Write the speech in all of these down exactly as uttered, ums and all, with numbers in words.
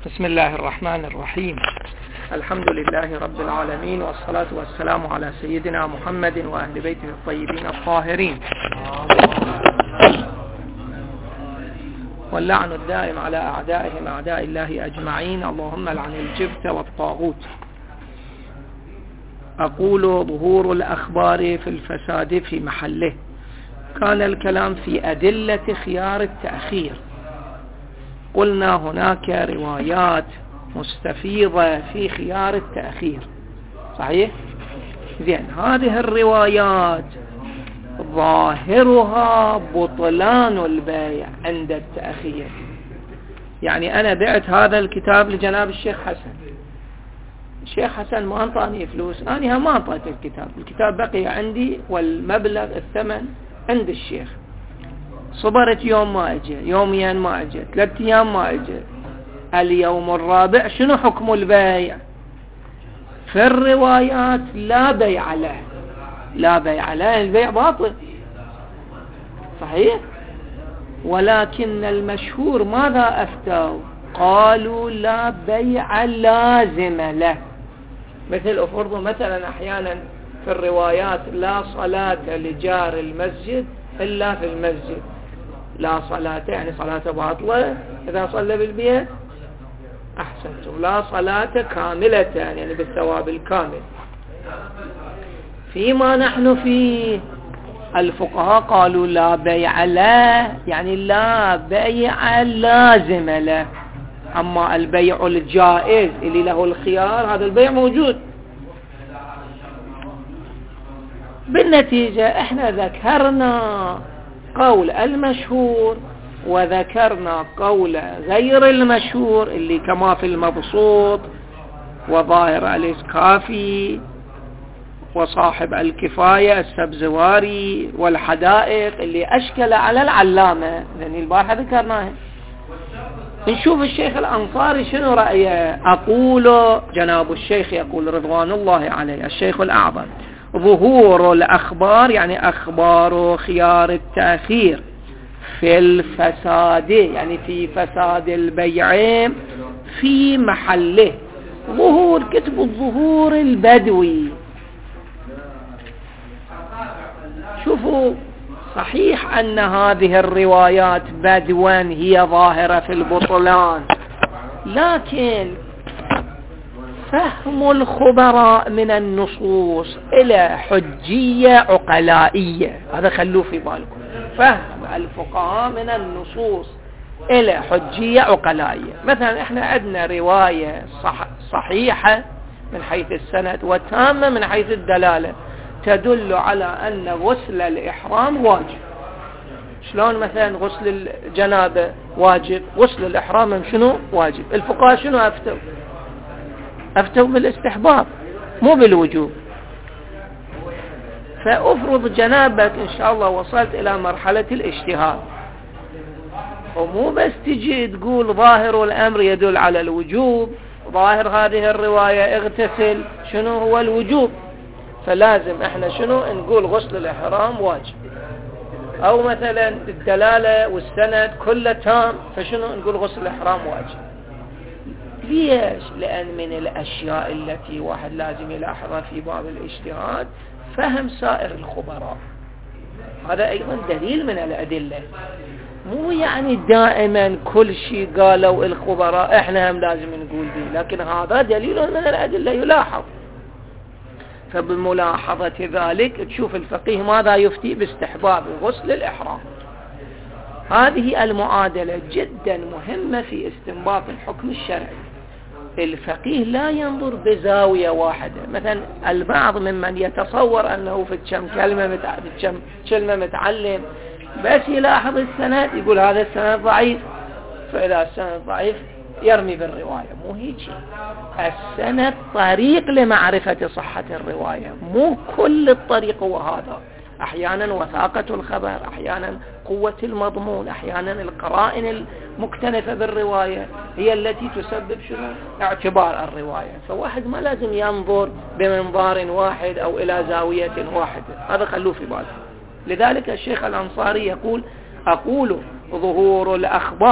بسم الله الرحمن الرحيم. الحمد لله رب العالمين، والصلاة والسلام على سيدنا محمد وأهل بيته الطيبين الطاهرين، واللعن الدائم على أعدائهم أعداء الله أجمعين. اللهم لعن الجبت والطاغوت. أقول ظهور الأخبار في الفساد في محله. كان الكلام في أدلة خيار التأخير. قلنا هناك روايات مستفيضة في خيار التأخير، صحيح؟ زين، هذه الروايات ظاهرها بطلان البيع عند التأخير. يعني أنا بعت هذا الكتاب لجناب الشيخ حسن، الشيخ حسن ما أنطاني فلوس، أنا ما أنطيت الكتاب، الكتاب بقي عندي والمبلغ الثمن عند الشيخ. صبرت يوم ما اجى، يومين ما اجى، ثلاث ايام ما اجى، اليوم الرابع شنو حكم البيع؟ في الروايات لا بيع له، لا بيع له، البيع باطل، صحيح؟ ولكن المشهور ماذا افتوا؟ قالوا لا بيع لازم له. مثل افرضوا مثلا احيانا في الروايات لا صلاة لجار المسجد إلا في المسجد، لا صلاة يعني صلاة باطلة إذا صلى بالبيت، أحسنتم، لا صلاة كاملة يعني بالثواب الكامل. فيما نحن فيه الفقهاء قالوا لا بيع له، يعني لا بيع لازم له. أما البيع الجائز اللي له الخيار هذا البيع موجود. بالنتيجة احنا ذكرنا قول المشهور وذكرنا قول غير المشهور اللي كما في المبسوط وظاهر الإسكافي وصاحب الكفاية السبزواري والحدائق اللي أشكل على العلامة، لأن البارحة ذكرناها. نشوف الشيخ الأنصاري شنو رأيه. أقول جناب الشيخ يقول رضوان الله عليه الشيخ الأعظم: ظهور الأخبار يعني أخبار خيار التأخير في الفساد، يعني في فساد البيع في محله. ظهور كتب الظهور البدوي. شوفوا، صحيح أن هذه الروايات بدوا هي ظاهرة في البطلان، لكن فهم الخبراء من النصوص إلى حجية عقلائية، هذا خلوه في بالكم. فهم الفقهاء من النصوص إلى حجية عقلائية. مثلا احنا عندنا رواية صح صحيحة من حيث السند وتامة من حيث الدلالة تدل على أن غسل الإحرام واجب. شلون مثلا غسل الجنابة واجب، غسل الإحرام شنو واجب؟ الفقهاء شنو أفتوا؟ أفتوا بالاستحباب مو بالوجوب. فأفرض جنابك إن شاء الله وصلت إلى مرحلة الاجتهاد، ومو بس تجي تقول ظاهر الأمر يدل على الوجوب، ظاهر هذه الرواية اغتسل شنو هو الوجوب، فلازم احنا شنو نقول غسل الإحرام واجب. أو مثلا الدلالة والسند كله تام، فشنو نقول غسل الإحرام واجب. ليش؟ لأن من الأشياء التي واحد لازم يلاحظها في باب الاجتهاد فهم سائر الخبراء. هذا أيضا دليل من الأدلة. مو يعني دائما كل شيء قالوا الخبراء احنا هم لازم نقول به، لكن هذا دليل من الأدلة يلاحظ. فبملاحظة ذلك تشوف الفقيه ماذا يفتي باستحباب غسل الإحرام. هذه المعادلة جدا مهمة في استنباط الحكم الشرعي. الفقيه لا ينظر بزاوية واحدة. مثلا البعض ممن يتصور أنه في كم كلمة متع... في كم كلمة متعلم بس يلاحظ السند يقول هذا السند ضعيف، فإذا السند ضعيف يرمي بالرواية. مو هيك، السند طريق لمعرفة صحة الرواية، مو كل الطريق هو هذا. أحيانا وثاقة الخبر، أحيانا قوة المضمون، أحيانا القرائن المكتنفة بالرواية هي التي تسبب شنو اعتبار الرواية. فواحد ما لازم ينظر بمنظار واحد أو إلى زاوية واحدة، هذا خلوه في باله. لذلك الشيخ الأنصاري يقول: أقول ظهور الأخبار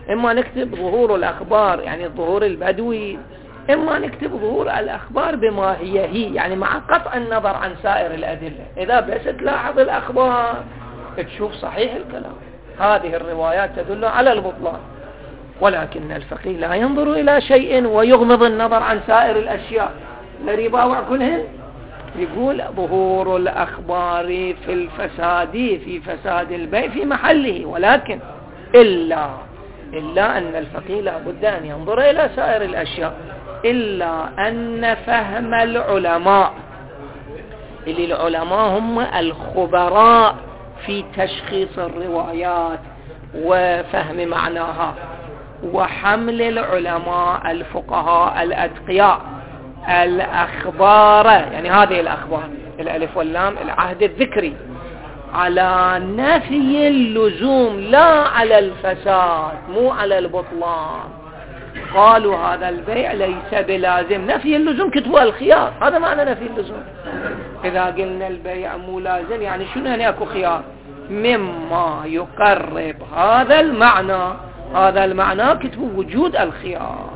إما نكتب ظهور الأخبار يعني الظهور البدوي، إما نكتب ظهور الأخبار بما هي هي يعني مع قطع النظر عن سائر الأدلة. إذا بس تلاحظ الأخبار تشوف صحيح الكلام، هذه الروايات تدل على البطلان. ولكن الفقيه لا ينظر إلى شيء ويغمض النظر عن سائر الأشياء الذي يباوع كلهن، يقول ظهور الأخبار في الفساد في فساد البيع في محله، ولكن إلا إلا أن الفقيه لا بد أن ينظر إلى سائر الأشياء، إلا أن فهم العلماء اللي العلماء هم الخبراء في تشخيص الروايات وفهم معناها، وحمل العلماء الفقهاء الأتقياء الأخبار يعني هذه الأخبار الألف واللام العهد الذكري على نفي اللزوم لا على الفساد مو على البطلان. قالوا هذا البيع ليس بلازم، نفي اللزوم كتبوا الخيار، هذا معنى نفي اللزوم. إذا قلنا البيع مو لازم يعني شنو يعني اكو خيار؟ مما يقرب هذا المعنى، هذا المعنى كتبوا وجود الخيار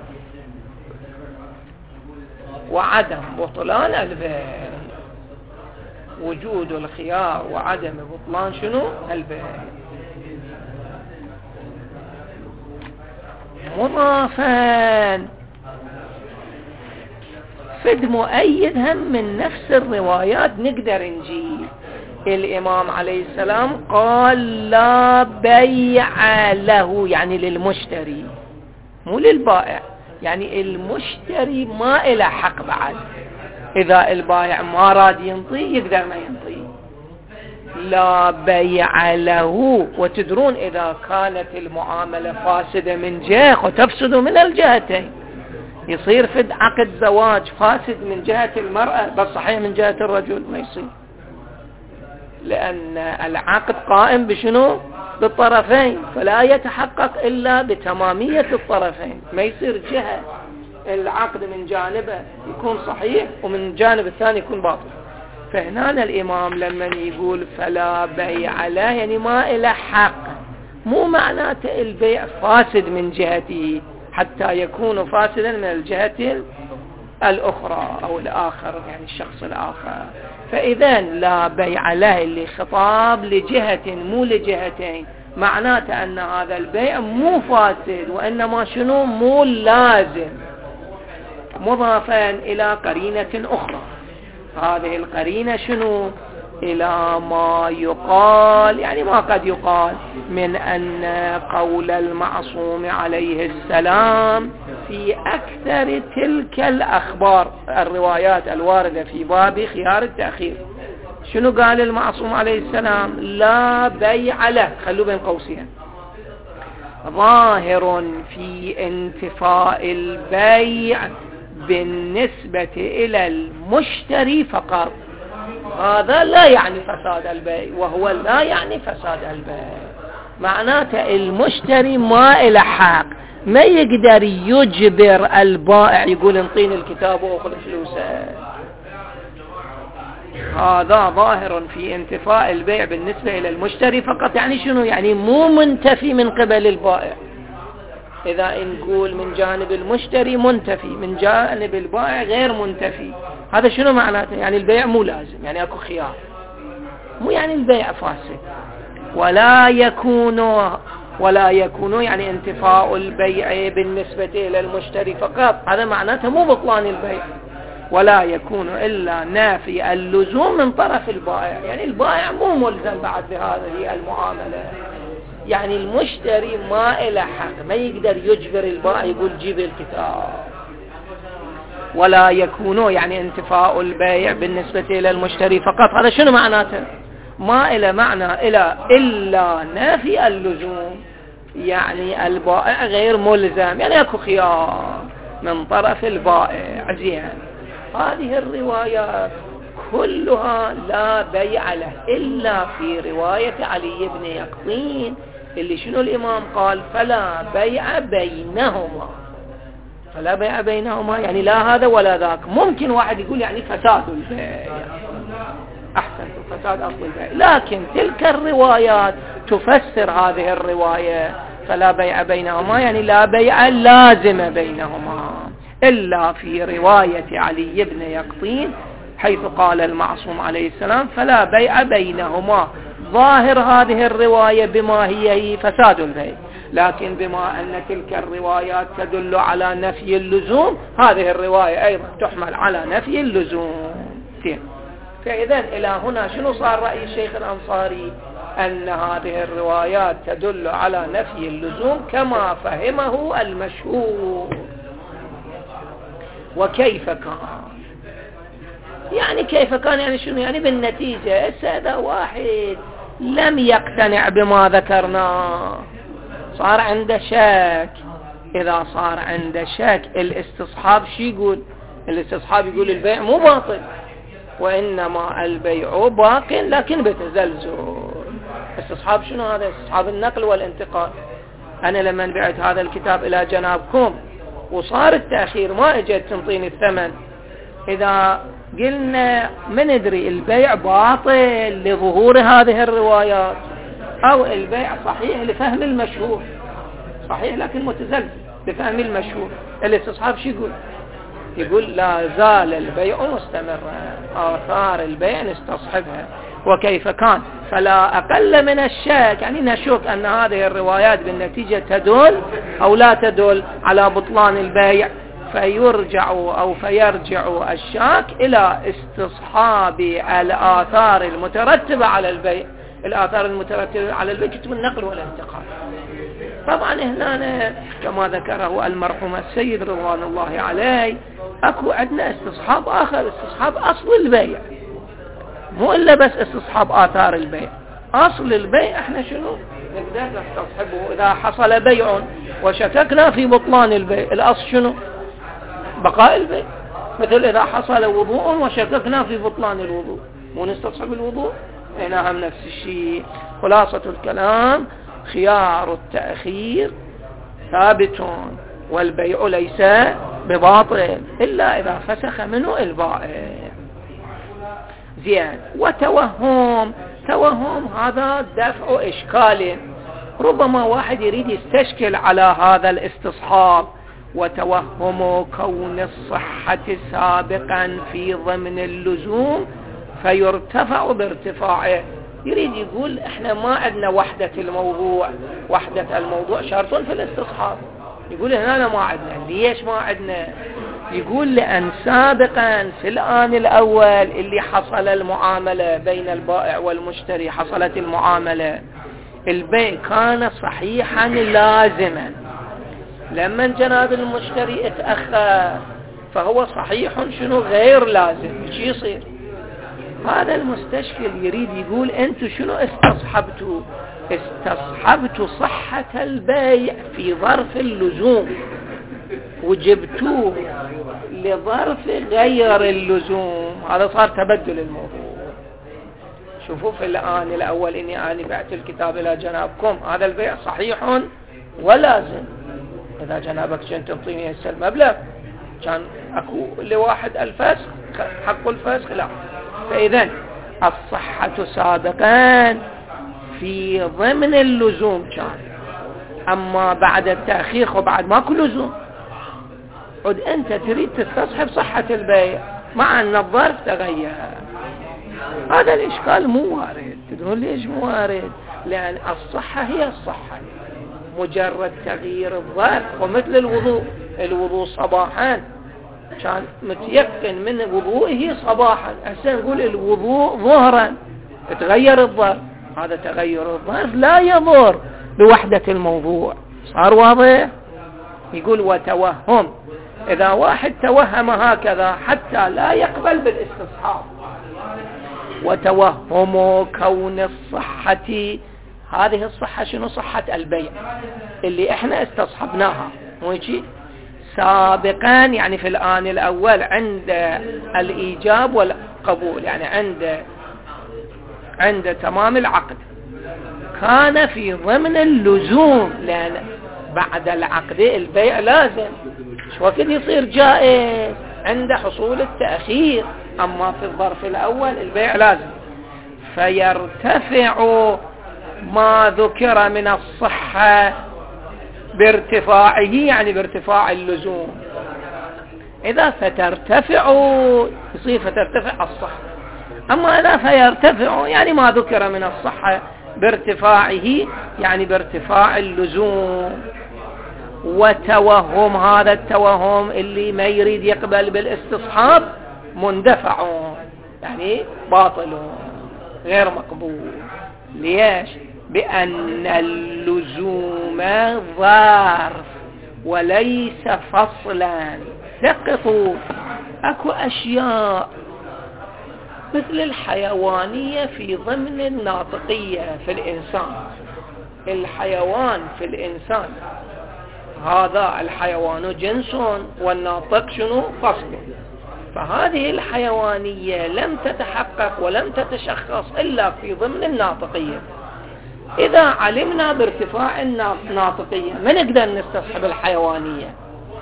وعدم بطلان البيع، وجود الخيار وعدم بطلان شنو البيع. مضافا فد مؤيد هم من نفس الروايات نقدر نجي. الإمام عليه السلام قال لا بيع له يعني للمشتري مو للبائع، يعني المشتري ما إله حق بعد، إذا البائع ما راد ينطي يقدر ما ينطي. لا بيع له، وتدرون إذا كانت المعاملة فاسدة من جهة وتفسد من الجهتين، يصير فد عقد زواج فاسد من جهة المرأة بس صحيح من جهة الرجل ما يصير، لأن العقد قائم بشنو؟ بالطرفين، فلا يتحقق إلا بتمامية الطرفين، ما يصير جهة العقد من جانبه يكون صحيح ومن جانب الثاني يكون باطل. فهنا الإمام لما يقول فلا بيع له يعني ما إله حق، مو معناته البيع فاسد من جهته حتى يكون فاسدا من الجهة الأخرى أو الآخر يعني الشخص الآخر. فإذا لا بيع له اللي خطاب لجهة مو لجهتين، معناته أن هذا البيع مو فاسد وإنما شنو مو لازم، مضافا إلى قرينة أخرى. هذه القرينة شنو؟ إلى ما يقال يعني ما قد يقال من أن قول المعصوم عليه السلام في أكثر تلك الأخبار الروايات الواردة في باب خيار التأخير. شنو قال المعصوم عليه السلام؟ لا بيع له، خلوا بين قوسين، ظاهر في انتفاء البيع بالنسبة إلى المشتري فقط. هذا لا يعني فساد البيع، وهو لا يعني فساد البيع، معناته المشتري ما إله حق، ما يقدر يجبر البائع يقول انطيني الكتاب وأخذ فلوسه. هذا ظاهر في انتفاء البيع بالنسبة إلى المشتري فقط، يعني شنو؟ يعني مو منتفي من قبل البائع. إذا نقول من جانب المشتري منتفي، من جانب البائع غير منتفي، هذا شنو معناته؟ يعني البيع مو لازم، يعني اكو خيار، مو يعني البيع فاسد. ولا يكون ولا يكون يعني انتفاء البيع بالنسبة إلى المشتري فقط، هذا معناته مو بطلان البيع. ولا يكون إلا نافي اللزوم من طرف البائع، يعني البائع مو ملزم بعد بهذه المعاملة، يعني المشتري ما إله حق، ما يقدر يجبر البائع يقول جيب الكتاب. ولا يكون يعني انتفاء البيع بالنسبة إلى المشتري فقط، هذا شنو معناته؟ ما إلى معنى إلى إلا نافي اللزوم، يعني البائع غير ملزم، يعني اكو خيار من طرف البائع. زين، هذه الروايات كلها لا بيع له إلا في رواية علي بن يقطين اللي شنو الإمام قال؟ فلا بيع بينهما. فلا بيع بينهما يعني لا هذا ولا ذاك. ممكن واحد يقول يعني فساد البيع، أحسن فساد أصل البيع، لكن تلك الروايات تفسر هذه الرواية، فلا بيع بينهما يعني لا بيع لازم بينهما، إلا في رواية علي بن يقطين حيث قال المعصوم عليه السلام فلا بيع بينهما. ظاهر هذه الرواية بما هي فساد البيع، لكن بما أن تلك الروايات تدل على نفي اللزوم، هذه الرواية أيضا تحمل على نفي اللزوم. فإذا إلى هنا شنو صار رأي الشيخ الأنصاري؟ أن هذه الروايات تدل على نفي اللزوم كما فهمه المشهور. وكيف كان؟ يعني كيف كان يعني شنو؟ يعني بالنتيجة إذا واحد لم يقتنع بما ذكرناه صار عنده شك. إذا صار عنده شك الاستصحاب شي يقول؟ الاستصحاب يقول البيع مو باطل، وإنما البيع باق لكن بتزلزل. استصحاب شنو هذا؟ استصحاب النقل والانتقال. أنا لما بعت هذا الكتاب إلى جنابكم وصار التأخير ما اجت تنطيني الثمن، إذا قلنا من ندري البيع باطل لظهور هذه الروايات أو البيع صحيح لفهم المشهور، صحيح لكن متزلزل لفهم المشهور. الاستصحاب شو يقول؟ يقول لا زال البيع مستمرا، آثار البيع نستصحبها. وكيف كان؟ فلا أقل من الشك، يعني نشك أن هذه الروايات بالنتيجة تدل أو لا تدل على بطلان البيع، فيرجع أو فيرجع الشاك إلى استصحاب الآثار المترتبة على البيع. الآثار المترتبة على البيع كتب النقل والانتقال. طبعا هنا كما ذكره المرحوم السيد رضوان الله عليه أكو عندنا استصحاب آخر، استصحاب أصل البيع، مو إلا بس استصحاب آثار البيع. أصل البيع احنا شنو نقدر نستصحبه؟ إذا حصل بيع وشككنا في بطلان البيع، الأصل شنو؟ بقاء البيع. مثل إذا حصل وضوء وشككنا في بطلان الوضوء، مو نستصحب الوضوء؟ هنا هم نفس الشيء. خلاصة الكلام خيار التأخير ثابت والبيع ليس بباطل إلا إذا فسخ منه البائع. زين. وتوهم، توهم هذا دفع إشكال، ربما واحد يريد يستشكل على هذا الاستصحاب. وتوهم كون الصحة سابقا في ضمن اللزوم فيرتفع بارتفاعه. يريد يقول احنا ما عندنا وحدة الموضوع، وحدة الموضوع شرط في الاستصحاب. يقول هنا ما عندنا. ليش ما عندنا؟ يقول لأن سابقا في الآن الأول اللي حصل المعاملة بين البائع والمشتري، حصلت المعاملة، البيع كان صحيحا لازما. لما جناب المشتري اتأخر فهو صحيح شنو غير لازم. شو يصير؟ هذا المستشكل يريد يقول انتو شنو استصحبتوا؟ استصحبتوا صحة البيع في ظرف اللزوم وجبتوه لظرف غير اللزوم. هذا صار تبدل الموضوع. شوفوا في الآن الأول إني أنا بعت الكتاب إلى جنابكم، هذا البيع صحيح ولازم. إذا جنابك كنت تنطيني هسه المبلغ كان أكو لواحد الفسخ، حق الفسخ لا. فإذا الصحة سابقا في ضمن اللزوم كان، أما بعد التأخير وبعد ماكو لزوم، عد أنت تريد تستصحب صحة البيع مع أن الظرف تغير. هذا الإشكال مو وارد. تقول ليش مو وارد؟ لأن الصحة هي الصحة، مجرد تغيير الظرف. ومثل الوضوء، الوضوء صباحا كان متيقن من وضوئه صباحا، هسه نقول الوضوء ظهرا تغير الظرف. هذا تغير الظرف لا يضر بوحدة الموضوع. صار واضح؟ يقول وتوهم، إذا واحد توهم هكذا حتى لا يقبل بالاستصحاب. وتوهم كون الصحة، هذه الصحة شنو؟ صحة البيع اللي احنا استصحبناها، مو هيك؟ سابقا يعني في الآن الأول عند الإيجاب والقبول، يعني عند عند تمام العقد كان في ضمن اللزوم، لأن بعد العقد البيع لازم. شو وقت يصير جائز؟ عند حصول التأخير. أما في الظرف الأول البيع لازم. فيرتفع ما ذكر من الصحة بارتفاعه يعني بارتفاع اللزوم. إذا فترتفع يصير فترتفع الصحة، أما إذا فيرتفع يعني ما ذكر من الصحة بارتفاعه يعني بارتفاع اللزوم. وتوهم، هذا التوهم اللي ما يريد يقبل بالاستصحاب مندفع يعني باطل غير مقبول. ليش؟ بأن اللزوم ظرف وليس فصلا. دققوا، اكو اشياء مثل الحيوانية في ضمن الناطقية في الانسان. الحيوان في الانسان هذا الحيوان جنس والناطق شنو؟ فصل. فهذه الحيوانية لم تتحقق ولم تتشخص إلا في ضمن الناطقية. إذا علمنا بارتفاع الناطقية ما نقدر نستصحب الحيوانية،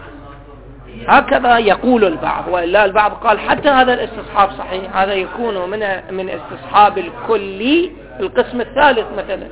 هكذا يقول البعض. وإلا البعض قال حتى هذا الاستصحاب صحيح، هذا يكون من من استصحاب الكلي القسم الثالث مثلا.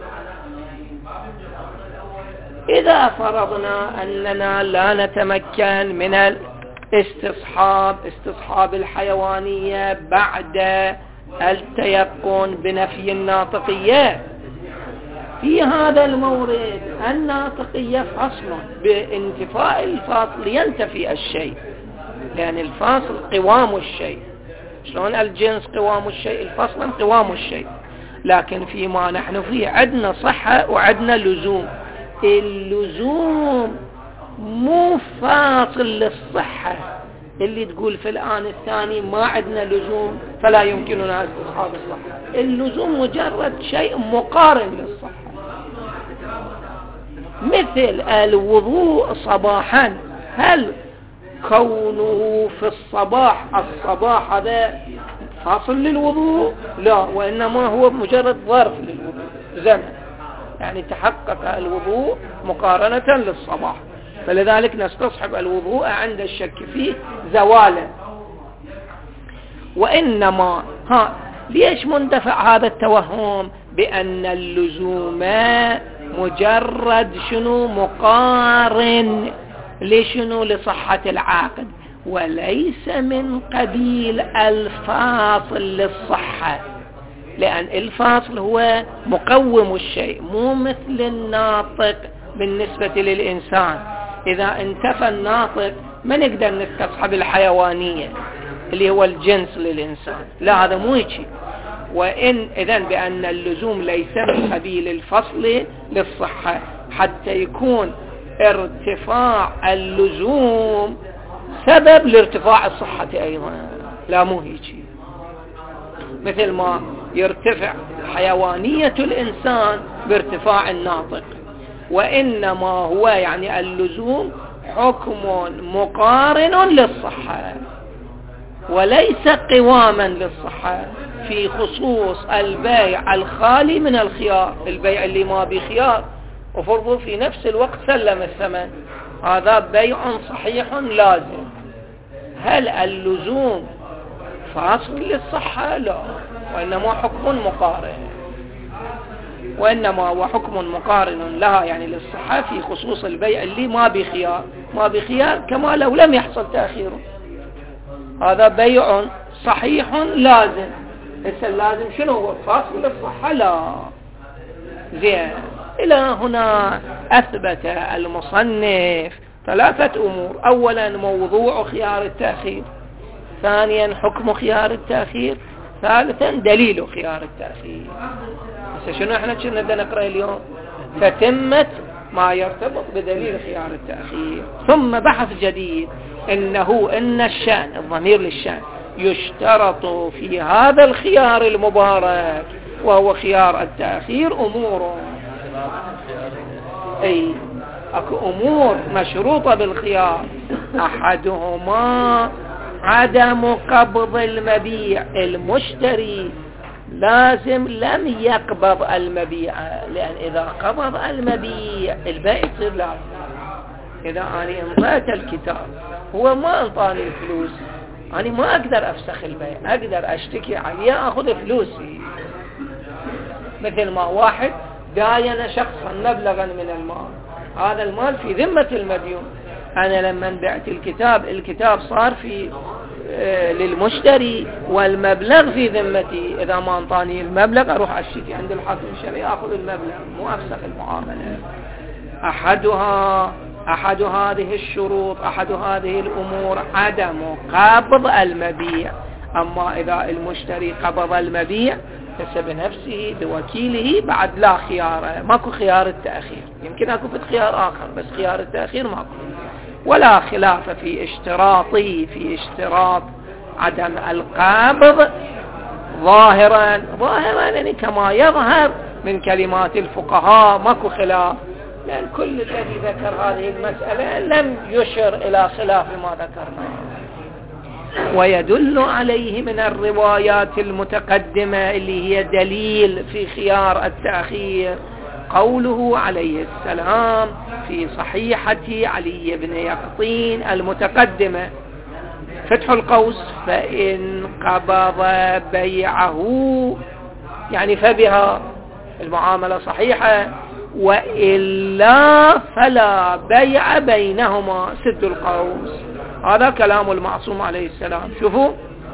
إذا فرضنا أننا لا نتمكن من الاستصحاب استصحاب الحيوانية بعد التيقن بنفي الناطقية، في هذا المورد الناطقية فصل، بانتفاء الفاصل ينتفي الشيء، لأن الفاصل قوام الشيء. شلون الجنس قوام الشيء، الفصل قوام الشيء. لكن فيما نحن فيه عندنا صحة وعندنا لزوم. اللزوم مو فاصل للصحة، اللي تقول في الآن الثاني ما عندنا لزوم فلا يمكننا استصحاب الصحة. اللزوم مجرد شيء مقارن للصحة، مثل الوضوء صباحا. هل كونه في الصباح الصباح هذا فاصل للوضوء؟ لا، وإنما هو مجرد ظرف للوضوء، زمن، يعني تحقق الوضوء مقارنة للصباح. فلذلك نستصحب الوضوء عند الشك فيه زوالا. وإنما ها ليش مندفع هذا التوهم؟ بأن اللزوم مجرد شنو؟ مقارن لشنو؟ لصحة العاقد، وليس من قبيل الفاصل للصحة، لأن الفاصل هو مقوم الشيء، مو مثل الناطق بالنسبة للإنسان. إذا انتفى الناطق ما نقدر نستصحب الحيوانية اللي هو الجنس للإنسان، لا، هذا مو هيك. وإن إذن بأن اللزوم ليس من قبيل الفصل للصحة، حتى يكون ارتفاع اللزوم سبب لارتفاع الصحة أيضا، لا مو هيك. مثل ما يرتفع حيوانية الإنسان بارتفاع الناطق، وإنما هو يعني اللزوم حكم مقارن للصحة وليس قواما للصحة، في خصوص البيع الخالي من الخيار، البيع اللي ما بخيار وفرضه في نفس الوقت سلم الثمن، هذا بيع صحيح لازم. هل اللزوم فاصل للصحة؟ لا، وإنما حكم مقارن، وإنما هو حكم مقارن لها يعني للصحة في خصوص البيع اللي ما بخيار. ما بخيار كما لو لم يحصل تأخيره، هذا بيع صحيح لازم. لسه اللازم شنو هو؟ فاصل للصحة؟ لا. زين، إلى هنا أثبت المصنف ثلاثة أمور: أولا موضوع خيار التأخير، ثانيا حكم خيار التأخير، ثالثا دليل خيار التأخير. بس شنو احنا كنا بدنا نقرأ اليوم؟ فتمت ما يرتبط بدليل خيار التأخير. ثم بحث جديد إنه إن الشأن، الضمير للشأن، يشترط في هذا الخيار المبارك وهو خيار التأخير أمور. أي أكو أمور مشروطة بالخيار، أحدهما عدم قبض المبيع. المشتري لازم لم يقبض المبيع، لأن إذا قبض المبيع البيع يصير لازم. إذا أنا انطيت الكتاب هو ما انطاني الفلوس، أنا ما أقدر أفسخ البيع، أقدر أشتكي عليه أخذ فلوسي. مثل ما واحد داين شخصا مبلغا من المال هذا المال في ذمة المديون. أنا لما بعت الكتاب الكتاب صار في آه للمشتري والمبلغ في ذمتي. إذا ما انطاني المبلغ أروح أشتكي عند الحاكم الشرعي أخذ المبلغ، مو أفسخ المعاملة. أحدها أحد هذه الشروط أحد هذه الأمور عدم قبض المبيع. أما إذا المشتري قبض المبيع فبنفسه بوكيله بعد لا خيار، ماكو خيار التأخير. يمكن أكو في خيار آخر بس خيار التأخير ماكو. ولا خلاف في اشتراطي في اشتراط عدم القبض ظاهرا ظاهرا يعني كما يظهر من كلمات الفقهاء ماكو خلاف، لأن كل الذي ذكر هذه المسألة لم يشر إلى خلاف ما ذكرنا. ويدل عليه من الروايات المتقدمة اللي هي دليل في خيار التأخير قوله عليه السلام في صحيحة علي بن يقطين المتقدمة فتح القوس: فإن قبض بيعه، يعني فبها المعاملة صحيحة، وإلا فلا بيع بينهما. سد القوس هذا كلام المعصوم عليه السلام. شوفوا،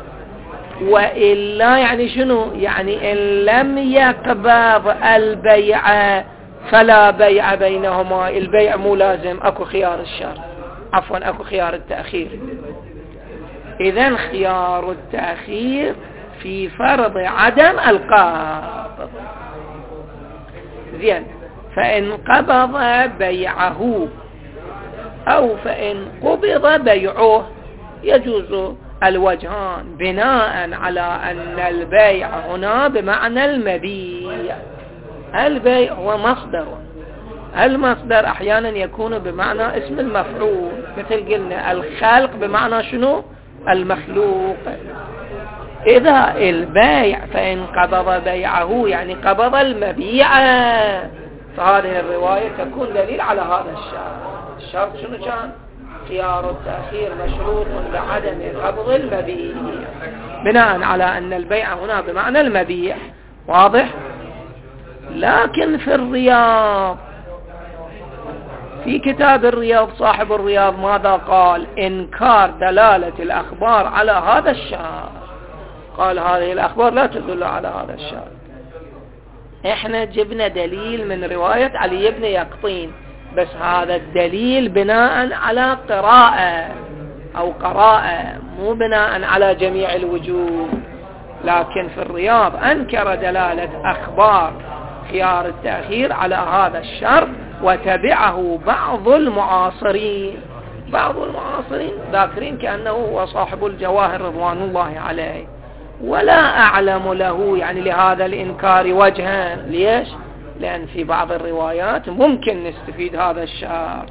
وإلا يعني شنو؟ يعني إن لم يقبض البيع فلا بيع بينهما. البيع مو لازم، أكو خيار الشر، عفوا أكو خيار التأخير. إذن خيار التأخير في فرض عدم القبض. زين، فإن قبض بيعه أو فإن قبض بيعه يجوز الوجهان بناء على أن البيع هنا بمعنى المبيع. البيع هو مصدر، المصدر أحيانا يكون بمعنى اسم المفعول، مثل قلنا الخلق بمعنى شنو؟ المخلوق. إذا البيع فإن قبض بيعه يعني قبض المبيع، فهذه الرواية تكون دليل على هذا الشرط. الشرط شنو كان؟ خيار التأخير مشروط بعدم قبض المبيع بناء على أن البيع هنا بمعنى المبيع. واضح؟ لكن في الرياض، في كتاب الرياض صاحب الرياض ماذا قال؟ إنكار دلالة الأخبار على هذا الشرط. قال هذه الأخبار لا تدل على هذا الشرط. احنا جبنا دليل من رواية علي بن يقطين، بس هذا الدليل بناء على قراءة أو قراءة، مو بناء على جميع الوجوه. لكن في الرياض أنكر دلالة أخبار خيار التأخير على هذا الشرط، وتبعه بعض المعاصرين. بعض المعاصرين ذاكرين كأنه هو صاحب الجواهر رضوان الله عليه، ولا أعلم له يعني لهذا الإنكار وجها. ليش؟ لأن في بعض الروايات ممكن نستفيد هذا الشرط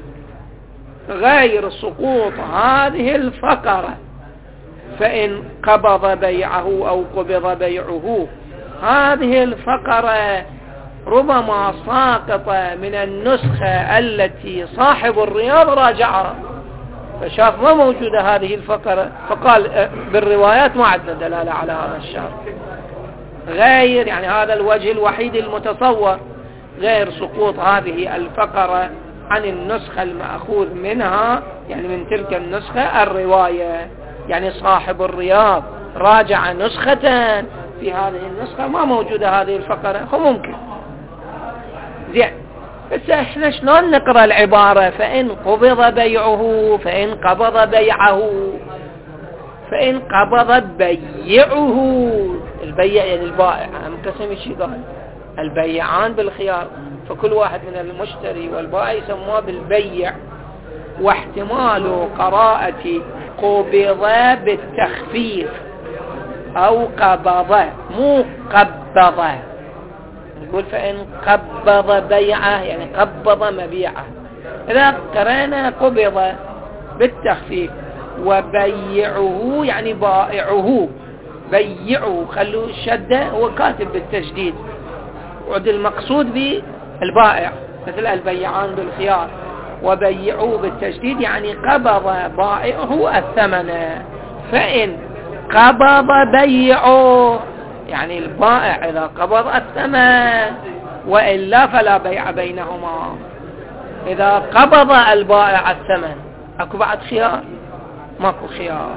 غير سقوط هذه الفقرة. فإن قبض بيعه أو قبض بيعه، هذه الفقرة ربما ساقطة من النسخة التي صاحب الرياض راجعها، فشاف ما موجودة هذه الفقرة، فقال بالروايات ما عندنا دلالة على هذا الشرط. غير يعني هذا الوجه الوحيد المتصور، غير سقوط هذه الفقرة عن النسخة المأخوذ منها، يعني من تلك النسخة الرواية. يعني صاحب الرياض راجع نسخة في هذه النسخة ما موجودة هذه الفقرة، هو ممكن. زين، بس احنا شلون نقرأ العبارة؟ فإن قبض بيعه، فإن قبض بيعه، فإن قبض بيعه. البيع يعني البائع، منقسم شيء قال البيعان بالخيار، فكل واحد من المشتري والبائع يسموه بالبيع. واحتمال قراءة قبض بالتخفيف أو قبض، مو قبض. نقول فإن قبض بيعه يعني قبض مبيعه. إذا قرأنا قبض بالتخفيف وبيعه يعني بائعه، بيعه خلوا الشدة هو كاتب بالتشديد، وعد المقصود بالبائع مثل البيعان بالخيار. وبيعه بالتشديد يعني قبض بائعه الثمن. فإن قبض بيعه يعني البائع إذا قبض الثمن، وإلا فلا بيع بينهما. إذا قبض البائع الثمن أكو بعد خيار؟ ماكو خيار.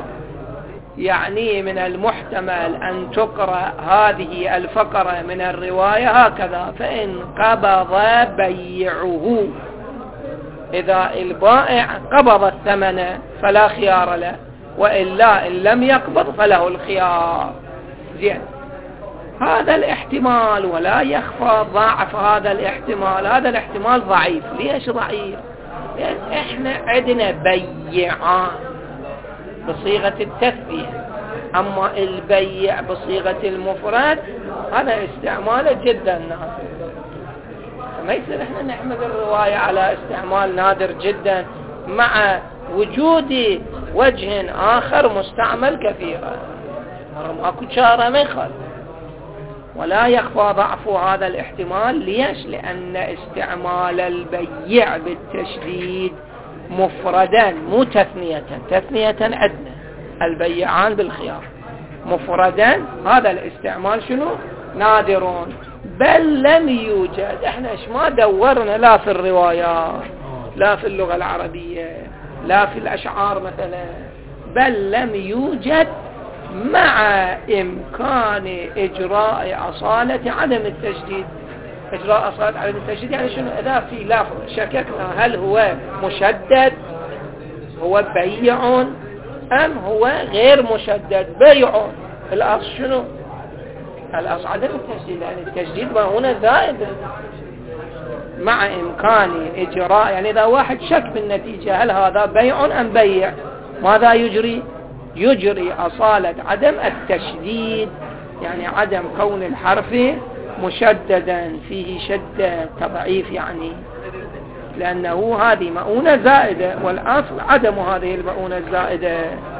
يعني من المحتمل أن تقرأ هذه الفقرة من الرواية هكذا: فإن قبض بيعه، إذا البائع قبض الثمن فلا خيار له، وإلا إن لم يقبض فله الخيار. زين، هذا الاحتمال ولا يخفى ضعف هذا الاحتمال. هذا الاحتمال ضعيف. ليش ضعيف؟ لأن احنا عندنا بيعان بصيغة التثنية، أما البيع بصيغة المفرد هذا استعماله جدا نادر. فما يصير احنا نحمد الرواية على استعمال نادر جدا مع وجود وجه آخر مستعمل كثيرا. اكو شارة ما يخالف. ولا يخفى ضعف هذا الاحتمال. ليش؟ لأن استعمال البيع بالتشديد مفردا مو تثنية. تثنية عندنا البيعان بالخيار، مفردا هذا الاستعمال شنو؟ نادر. بل لم يوجد. احنا ايش ما دورنا لا في الروايات لا في اللغة العربية لا في الأشعار مثلا، بل لم يوجد مع إمكان إجراء أصالة عدم التجديد. إجراء أصالة عدم التجديد يعني شنو؟ إذا في لفظ شككنا هل هو مشدد هو بيع أم هو غير مشدد بيع، الأصل شنو؟ الأصل عدم التجديد، يعني التجديد ما هنا زائد مع إمكان إجراء. يعني إذا واحد شك بالنتيجة هل هذا بيع أم بيع، ماذا يجري؟ يجري أصالة عدم التشديد، يعني عدم كون الحرف مشددا فيه شدة تضعيف، يعني لأنه هذه مؤونة زائدة والأصل عدم هذه المؤونة الزائدة.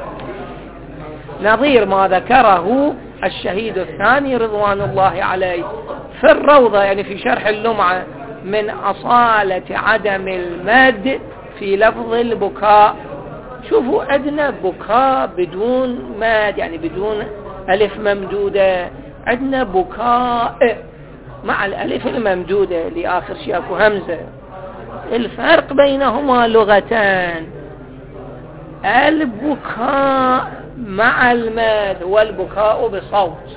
نظير ما ذكره الشهيد الثاني رضوان الله عليه في الروضة، يعني في شرح اللمعة، من أصالة عدم المد في لفظ البكاء. شوفوا عندنا بكاء بدون مد، يعني بدون ألف ممدودة. عندنا بكاء مع الألف الممدودة لآخر شيء أكو همزة. الفرق بينهما لغتان. البكاء مع المد والبكاء بصوت.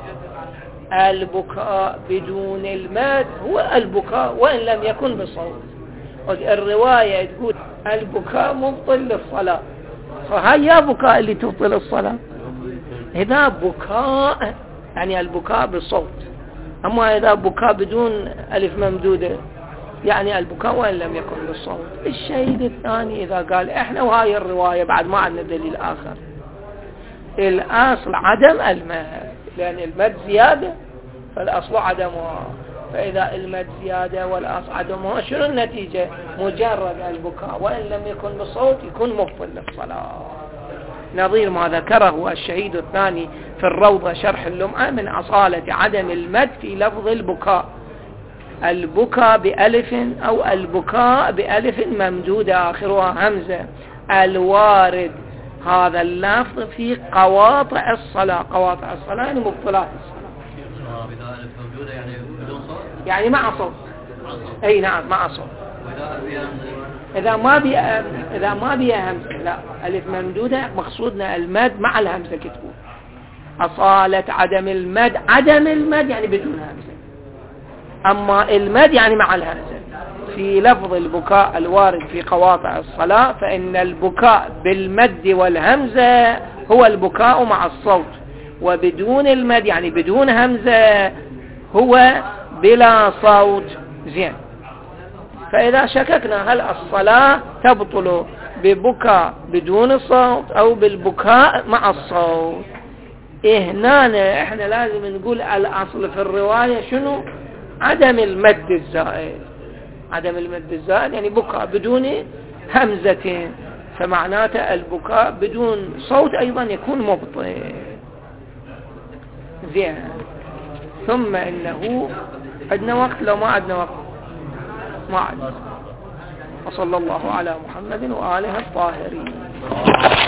البكاء بدون المد هو البكاء وإن لم يكن بصوت. الرواية تقول البكاء مبطل للصلاة، فهي بكاء اللي تبطل الصلاة. إذا بكاء يعني البكاء بصوت، أما إذا بكاء بدون ألف ممدودة يعني البكاء وإن لم يكن بالصوت. الشهيد الثاني إذا قال إحنا وهاي الرواية بعد ما عندنا دليل آخر، الأصل عدم المد، لأن المد زيادة فالأصل عدمها. فإذا المد زيادة والأصل عدمها شنو النتيجة؟ مجرد البكاء وإن لم يكن بالصوت يكون مبطل للصلاة. نظير ما ذكره الشهيد الثاني في الروضة شرح اللمعة من أصالة عدم المد في لفظ البكاء. البكاء بألف أو البكاء بألف ممدودة آخرها همزة، الوارد هذا اللفظ في قواطع الصلاة. قواطع الصلاة يعني مبطلات الصلاة، يعني بدون صوت، يعني مع صوت. اي نعم مع صوت. اذا ما بي اذا ما بيها همزه لا الف ممدوده، مقصودنا المد مع الهمزه كتبوا. اصاله عدم المد، عدم المد يعني بدون همزه، اما المد يعني مع الهمزه. في لفظ البكاء الوارد في قواطع الصلاة فإن البكاء بالمد والهمزة هو البكاء مع الصوت، وبدون المد يعني بدون همزة هو بلا صوت. زين، فإذا شككنا هل الصلاة تبطل ببكاء بدون الصوت أو بالبكاء مع الصوت، هنا احنا لازم نقول الأصل في الرواية شنو؟ عدم المد الزائد. عدم المد الزائد يعني بكاء بدون همزة، فمعناته البكاء بدون صوت أيضا يكون مبطل. زين، ثم إنه عندنا وقت لو ما عندنا وقت؟ ما عندنا. وصلى الله على محمد وآله الطاهرين.